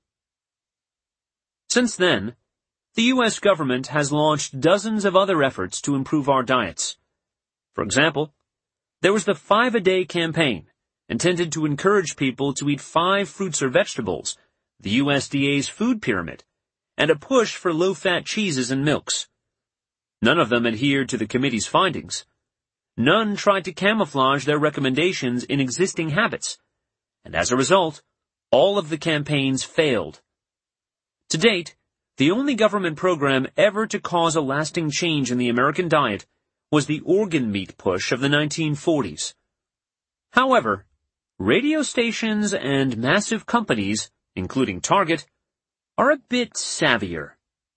Since then, the U.S. government has launched dozens of other efforts to improve our diets. For example, there was the 5-a-day campaign, intended to encourage people to eat 5 fruits or vegetables, the USDA's food pyramid, and a push for low-fat cheeses and milks. None of them adhered to the committee's findings. None tried to camouflage their recommendations in existing habits, and as a result, all of the campaigns failed. To date, the only government program ever to cause a lasting change in the American diet was the organ meat push of the 1940s. However, radio stations and massive companies, including Target, are a bit savvier.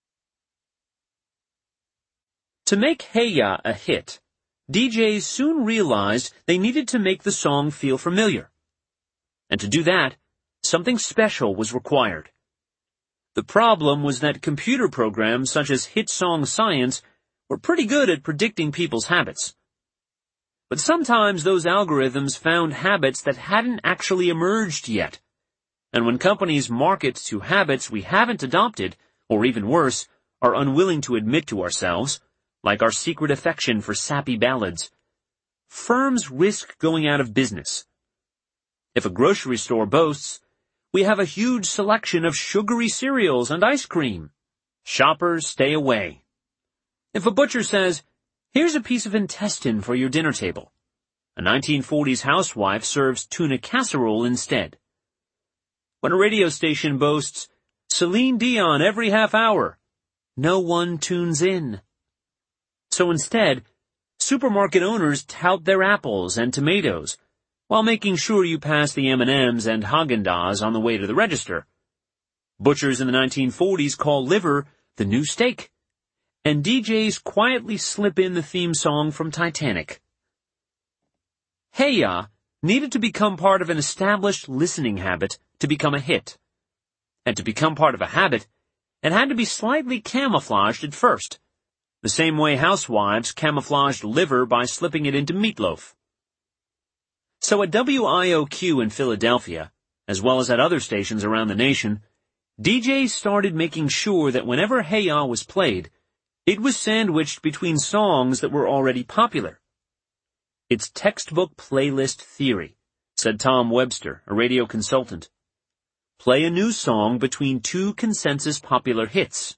To make Hey Ya a hit, DJs soon realized they needed to make the song feel familiar. And to do that, something special was required. The problem was that computer programs such as Hit Song Science were pretty good at predicting people's habits. But sometimes those algorithms found habits that hadn't actually emerged yet. And when companies market to habits we haven't adopted, or even worse, are unwilling to admit to ourselves, like our secret affection for sappy ballads, firms risk going out of business. If a grocery store boasts, "We have a huge selection of sugary cereals and ice cream," shoppers stay away. If a butcher says, "Here's a piece of intestine for your dinner table," a 1940s housewife serves tuna casserole instead. When a radio station boasts, "Celine Dion every half hour," no one tunes in. So instead, supermarket owners tout their apples and tomatoes, while making sure you pass the M&Ms and Haagen-Dazs on the way to the register. Butchers in the 1940s call liver the new steak, and DJs quietly slip in the theme song from Titanic. Hey Ya needed to become part of an established listening habit to become a hit. And to become part of a habit, it had to be slightly camouflaged at first, the same way housewives camouflaged liver by slipping it into meatloaf. So at WIOQ in Philadelphia, as well as at other stations around the nation, DJs started making sure that whenever Hey Ya was played, it was sandwiched between songs that were already popular. It's textbook playlist theory, said Tom Webster, a radio consultant. Play a new song between 2 consensus popular hits.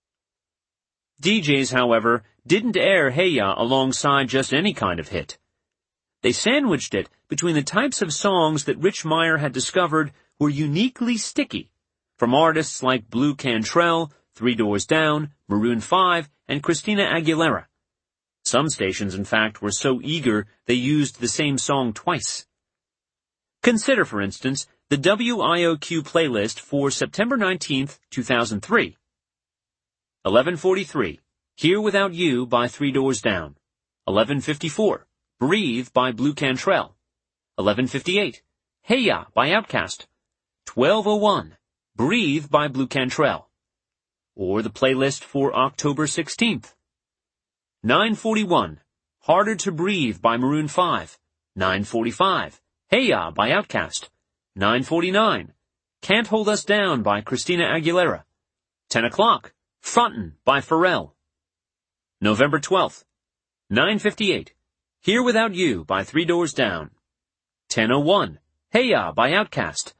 DJs, however, didn't air Hey Ya alongside just any kind of hit. They sandwiched it between the types of songs that Rich Meyer had discovered were uniquely sticky, from artists like Blue Cantrell, Three Doors Down, Maroon 5, and Christina Aguilera. Some stations, in fact, were so eager they used the same song twice. Consider, for instance, the WIOQ playlist for September 19, 2003. 11:43, Here Without You by Three Doors Down. 11:54, Breathe by Blue Cantrell. 11:58, Hey Ya by Outkast. 12:01, Breathe by Blue Cantrell. Or the playlist for October 16th. 9:41, Harder to Breathe by Maroon 5. 9:45, Hey Ya by Outkast. 9:49, Can't Hold Us Down by Christina Aguilera. 10 o'clock, Frontin' by Pharrell. November 12th, 9:58, Here Without You by Three Doors Down. 10:01, Hey Ya by Outkast.